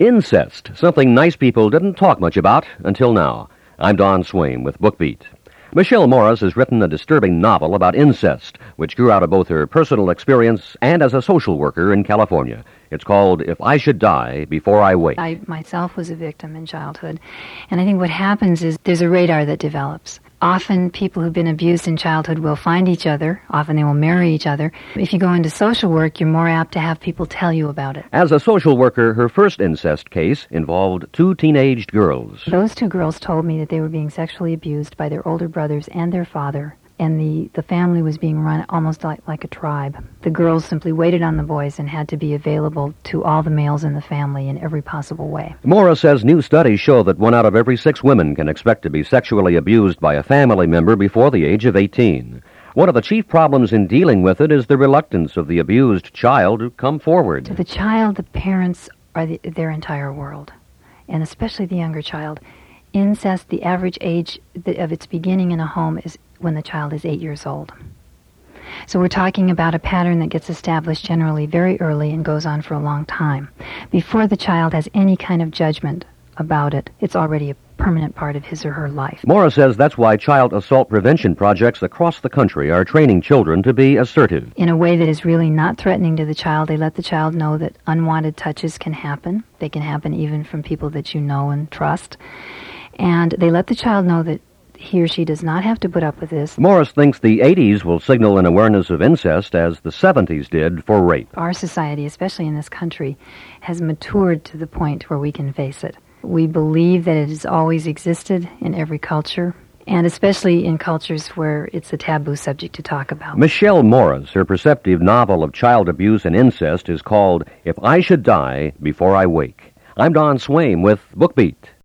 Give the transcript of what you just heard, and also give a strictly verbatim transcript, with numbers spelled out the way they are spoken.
Incest, something nice people didn't talk much about until now. I'm Don Swain with BookBeat. Michelle Morris has written a disturbing novel about incest, which grew out of both her personal experience and as a social worker in California. It's called If I Should Die Before I Wake. I myself was a victim in childhood, and I think what happens is there's a radar that develops. Often people who've been abused in childhood will find each other. Often they will marry each other. If you go into social work, you're more apt to have people tell you about it. As a social worker, her first incest case involved two teenaged girls. Those two girls told me that they were being sexually abused by their older brothers and their father, and the, the family was being run almost like, like a tribe. The girls simply waited on the boys and had to be available to all the males in the family in every possible way. Morris says new studies show that one out of every six women can expect to be sexually abused by a family member before the age of eighteen. One of the chief problems in dealing with it is the reluctance of the abused child to come forward. To the child, the parents are the, their entire world, and especially the younger child. Incest, the average age of its beginning in a home is when the child is eight years old. So we're talking about a pattern that gets established generally very early and goes on for a long time. Before the child has any kind of judgment about it, it's already a permanent part of his or her life. Morris says that's why child assault prevention projects across the country are training children to be assertive. In a way that is really not threatening to the child, they let the child know that unwanted touches can happen. They can happen even from people that you know and trust. And they let the child know that he or she does not have to put up with this. Morris thinks the eighties will signal an awareness of incest as the seventies did for rape. Our society, especially in this country, has matured to the point where we can face it. We believe that it has always existed in every culture, and especially in cultures where it's a taboo subject to talk about. Michelle Morris, her perceptive novel of child abuse and incest is called If I Should Die Before I Wake. I'm Don Swain with BookBeat.